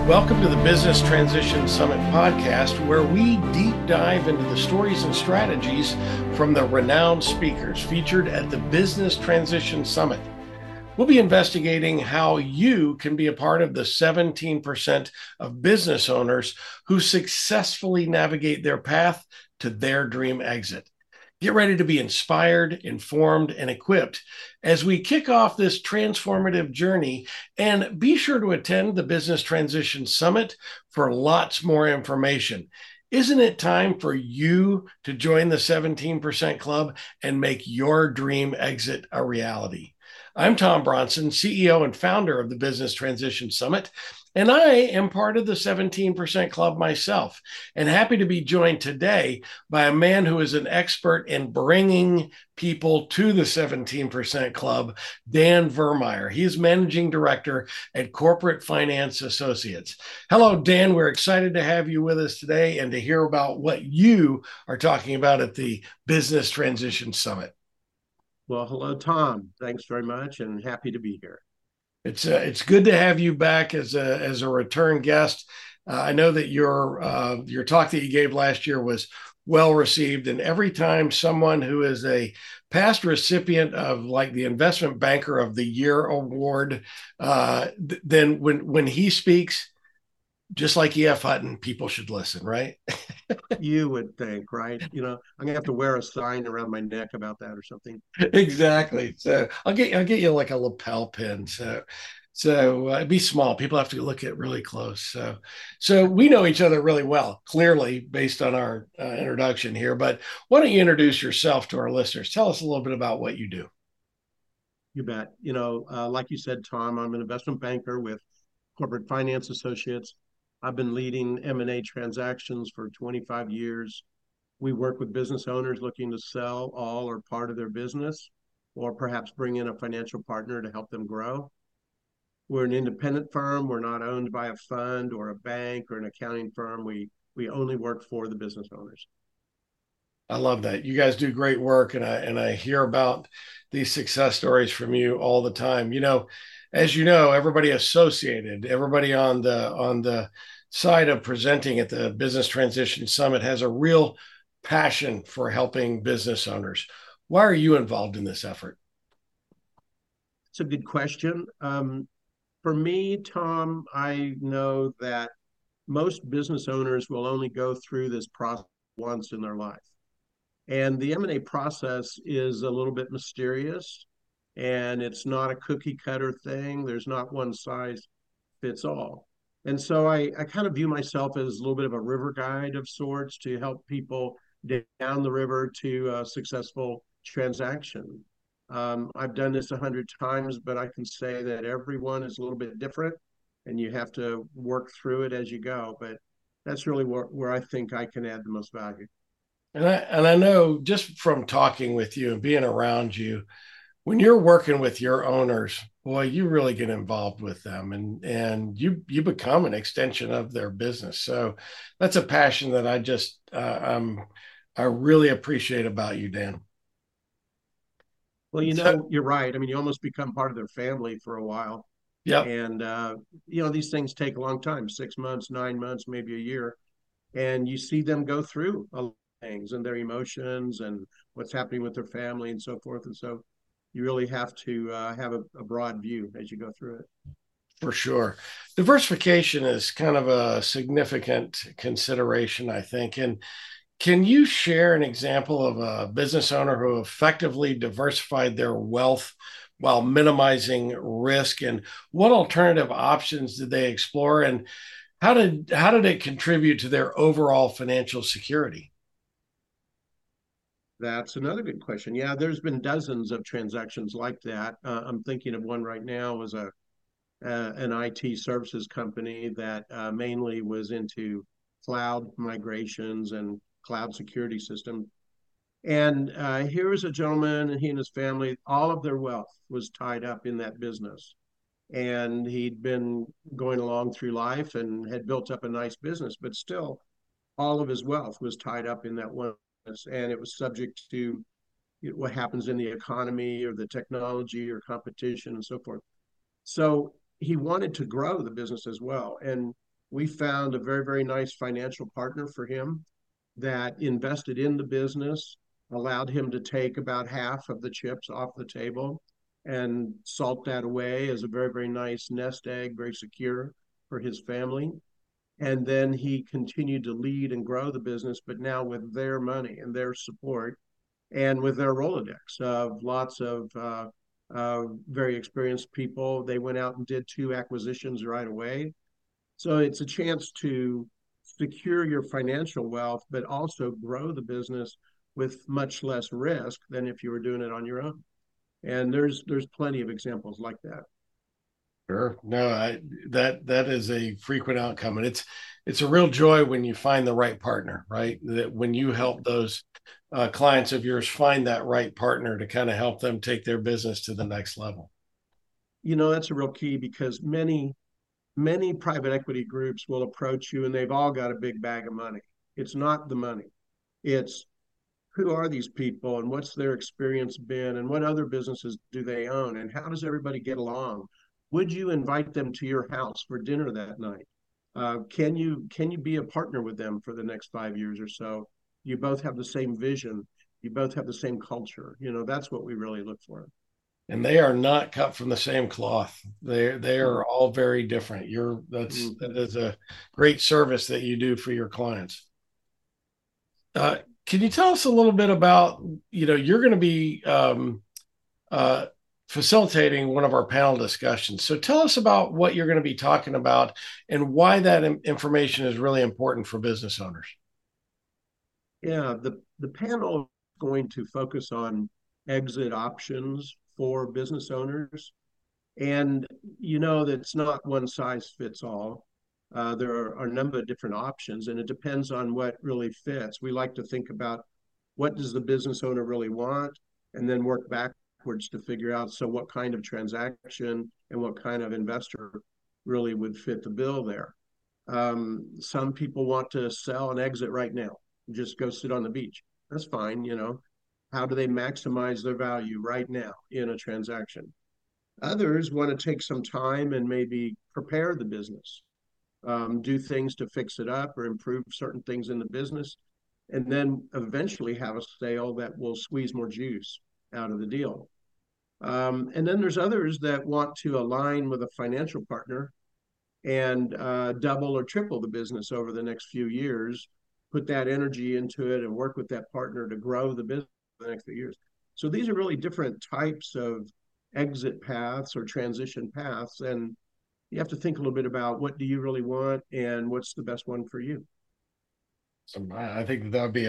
Welcome to the Business Transition Summit podcast, where we deep dive into the stories and strategies from the renowned speakers featured at the Business Transition Summit. We'll be investigating how you can be a part of the 17% of business owners who successfully navigate their path to their dream exit. Get ready to be inspired, informed, and equipped as we kick off this transformative journey. And be sure to attend the Business Transition Summit for lots more information. Isn't it time for you to join the 17% Club and make your dream exit a reality? I'm Tom Bronson, CEO and founder of the Business Transition Summit, and I am part of the 17% Club myself, and happy to be joined today by a man who is an expert in bringing people to the 17% Club, Dan Vermeyer. He is Managing Director at Corporate Finance Associates. Hello, Dan. We're excited to have you with us today and to hear about what you are talking about at the Business Transition Summit. Well, hello, Tom. Thanks very much, and happy to be here. It's good to have you back as a return guest. I know that your talk that you gave last year was well received, and every time someone who is a past recipient of like the Investment Banker of the Year award, then when he speaks, just like E.F. Hutton, people should listen, right? You would think, right? I'm gonna have to wear a sign around my neck about that or something. Exactly. So I'll get you like a lapel pin. So it'd be small. People have to look at really close. So we know each other really well, clearly based on our introduction here. But why don't you introduce yourself to our listeners? Tell us a little bit about what you do. You bet. Like you said, Tom, I'm an investment banker with Corporate Finance Associates. I've been leading M&A transactions for 25 years. We work with business owners looking to sell all or part of their business, or perhaps bring in a financial partner to help them grow. We're an independent firm. We're not owned by a fund or a bank or an accounting firm. We only work for the business owners. I love that. You guys do great work, and I hear about these success stories from you all the time. As you know, everybody associated, everybody on the side of presenting at the Business Transition Summit has a real passion for helping business owners. Why are you involved in this effort? It's a good question. For me, Tom, I know that most business owners will only go through this process once in their life. And the M&A process is a little bit mysterious, and it's not a cookie cutter thing. There's not one size fits all. And so I kind of view myself as a little bit of a river guide of sorts to help people down the river to a successful transaction. I've done this 100 times, but I can say that everyone is a little bit different, and you have to work through it as you go. But that's really where I think I can add the most value. And I know just from talking with you and being around you, when you're working with your owners, boy, you really get involved with them, and you become an extension of their business. So that's a passion that I really appreciate about you, Dan. Well, So, you're right. I mean, you almost become part of their family for a while. yep. And, these things take a long time, 6 months, 9 months, maybe a year. And you see them go through a lot of things and their emotions and what's happening with their family and so forth. And so you really have to have a broad view as you go through it. For sure. Diversification is kind of a significant consideration, I think. And can you share an example of a business owner who effectively diversified their wealth while minimizing risk? And what alternative options did they explore? And how did it contribute to their overall financial security? That's another good question. Yeah, there's been dozens of transactions like that. I'm thinking of one right now was an IT services company that mainly was into cloud migrations and cloud security systems. And here was a gentleman, and he and his family, all of their wealth was tied up in that business. And he'd been going along through life and had built up a nice business, but still, all of his wealth was tied up in that one business, and it was subject to what happens in the economy or the technology or competition and so forth. So he wanted to grow the business as well. And we found a very, very nice financial partner for him that invested in the business, allowed him to take about half of the chips off the table and salt that away as a very, very nice nest egg, very secure for his family. And then he continued to lead and grow the business, but now with their money and their support and with their Rolodex of lots of very experienced people. They went out and did 2 acquisitions right away. So it's a chance to secure your financial wealth, but also grow the business with much less risk than if you were doing it on your own. And there's plenty of examples like that. Sure. No, that is a frequent outcome, and it's a real joy when you find the right partner, right? That when you help those clients of yours find that right partner to kind of help them take their business to the next level. That's a real key because many private equity groups will approach you and they've all got a big bag of money. It's not the money. It's who are these people and what's their experience been and what other businesses do they own and how does everybody get along? Would you invite them to your house for dinner that night? Can you be a partner with them for the next 5 years or so? You both have the same vision. You both have the same culture. That's what we really look for. And they are not cut from the same cloth. They are all very different. That is a great service that you do for your clients. Can you tell us a little bit about, you're going to be facilitating one of our panel discussions. So tell us about what you're going to be talking about and why that information is really important for business owners. Yeah, the panel is going to focus on exit options for business owners. And that it's not one size fits all. There are a number of different options, and it depends on what really fits. We like to think about what does the business owner really want, and then work backwards to figure out what kind of transaction and what kind of investor really would fit the bill there. Some people want to sell and exit right now, just go sit on the beach. That's fine. How do they maximize their value right now in a transaction? Others want to take some time and maybe prepare the business, do things to fix it up or improve certain things in the business, and then eventually have a sale that will squeeze more juice out of the deal. And then there's others that want to align with a financial partner and double or triple the business over the next few years, put that energy into it and work with that partner to grow the business for the next few years. So these are really different types of exit paths or transition paths. And you have to think a little bit about what do you really want and what's the best one for you. So I think that would be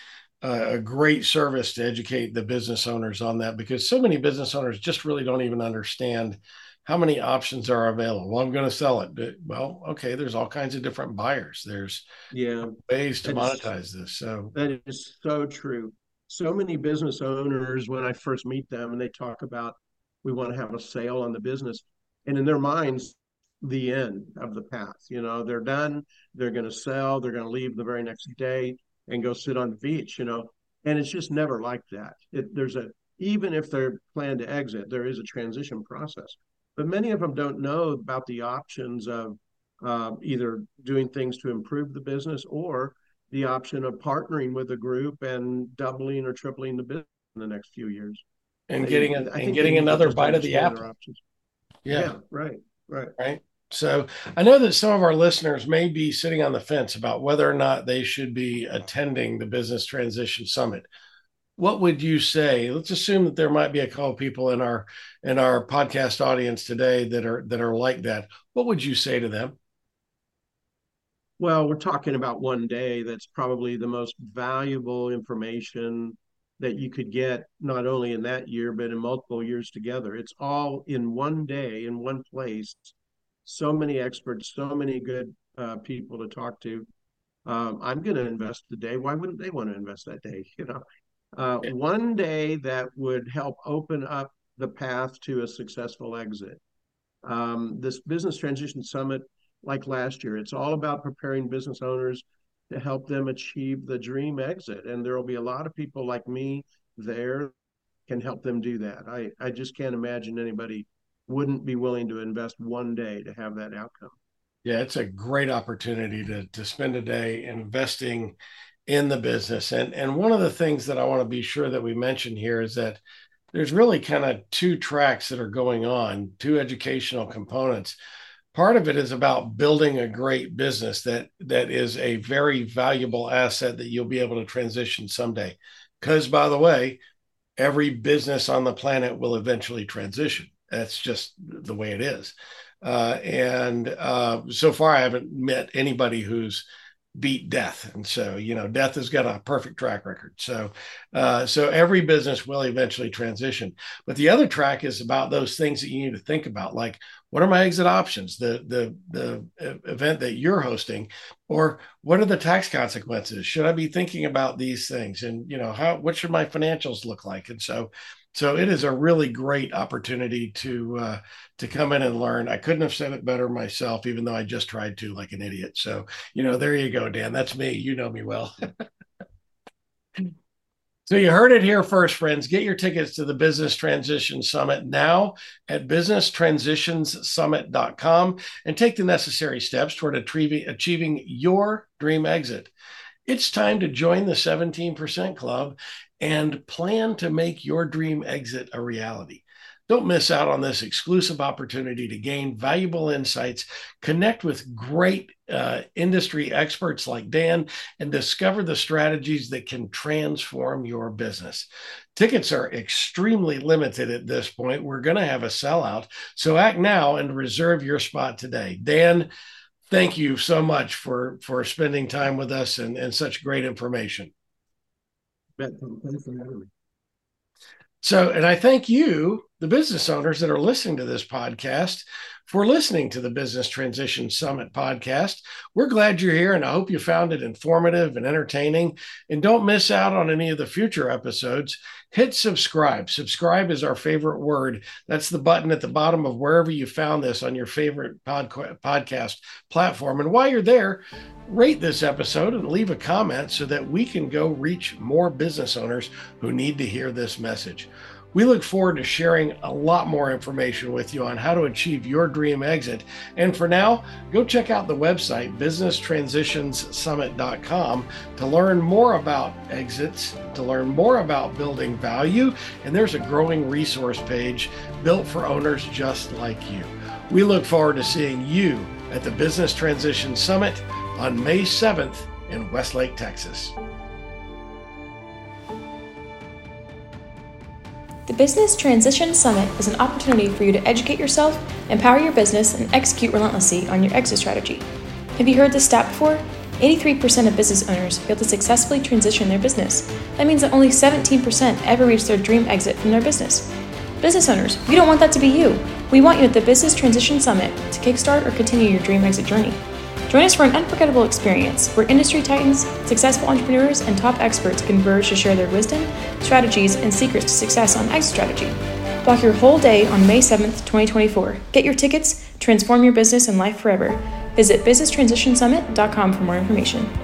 a great service to educate the business owners on that, because so many business owners just really don't even understand how many options are available. Well, I'm going to sell it. Well, okay, there's all kinds of different buyers. There's ways to monetize this. So that is so true. So many business owners, when I first meet them and they talk about, we want to have a sale on the business, and in their minds, the end of the path. They're done. They're going to sell. They're going to leave the very next day and go sit on the beach, and it's just never like that. Even if they're planned to exit, there is a transition process. But many of them don't know about the options of either doing things to improve the business or the option of partnering with a group and doubling or tripling the business in the next few years. And getting another bite of the apple. Yeah, right. So I know that some of our listeners may be sitting on the fence about whether or not they should be attending the Business Transition Summit. What would you say? Let's assume that there might be a couple of people in our podcast audience today that are like that. What would you say to them? Well, we're talking about one day that's probably the most valuable information that you could get, not only in that year, but in multiple years together. It's all in one day, in one place. So many experts, so many good people to talk to. I'm going to invest the day. Why wouldn't they want to invest that day? One day that would help open up the path to a successful exit. This Business Transition Summit, like last year, it's all about preparing business owners to help them achieve the dream exit. And there will be a lot of people like me there can help them do that. I just can't imagine anybody wouldn't be willing to invest one day to have that outcome. Yeah, it's a great opportunity to spend a day investing in the business. And one of the things that I want to be sure that we mention here is that there's really kind of two tracks that are going on, two educational components. Part of it is about building a great business that is a very valuable asset that you'll be able to transition someday. Because by the way, every business on the planet will eventually transition. That's just the way it is. And so far, I haven't met anybody who's beat death, and so death has got a perfect track record. So every business will eventually transition. But the other track is about those things that you need to think about, like what are my exit options, the event that you're hosting, or what are the tax consequences? Should I be thinking about these things, and what should my financials look like? And so it is a really great opportunity to come in and learn. I couldn't have said it better myself, even though I just tried to like an idiot. So, there you go, Dan. That's me. You know me well. So you heard it here first, friends. Get your tickets to the Business Transition Summit now at businesstransitionssummit.com and take the necessary steps toward achieving your dream exit. It's time to join the 17% Club and plan to make your dream exit a reality. Don't miss out on this exclusive opportunity to gain valuable insights, connect with great industry experts like Dan, and discover the strategies that can transform your business. Tickets are extremely limited at this point. We're going to have a sellout, so act now and reserve your spot today. Dan, thank you so much for spending time with us and such great information. Thanks for having me. So, and I thank you, the business owners that are listening to this podcast, for listening to the Business Transition Summit podcast. We're glad you're here, and I hope you found it informative and entertaining. And don't miss out on any of the future episodes. Hit subscribe. Subscribe is our favorite word. That's the button at the bottom of wherever you found this on your favorite podcast platform. And while you're there, rate this episode and leave a comment so that we can go reach more business owners who need to hear this message. We look forward to sharing a lot more information with you on how to achieve your dream exit. And for now, go check out the website, businesstransitionssummit.com, to learn more about exits, to learn more about building value. And there's a growing resource page built for owners just like you. We look forward to seeing you at the Business Transition Summit on May 7th in Westlake, Texas. The Business Transition Summit is an opportunity for you to educate yourself, empower your business, and execute relentlessly on your exit strategy. Have you heard this stat before? 83% of business owners fail to successfully transition their business. That means that only 17% ever reach their dream exit from their business. Business owners, we don't want that to be you. We want you at the Business Transition Summit to kickstart or continue your dream exit journey. Join us for an unforgettable experience where industry titans, successful entrepreneurs, and top experts converge to share their wisdom, strategies, and secrets to success on exit strategy. Block your whole day on May 7th, 2024. Get your tickets, transform your business and life forever. Visit businesstransitionssummit.com for more information.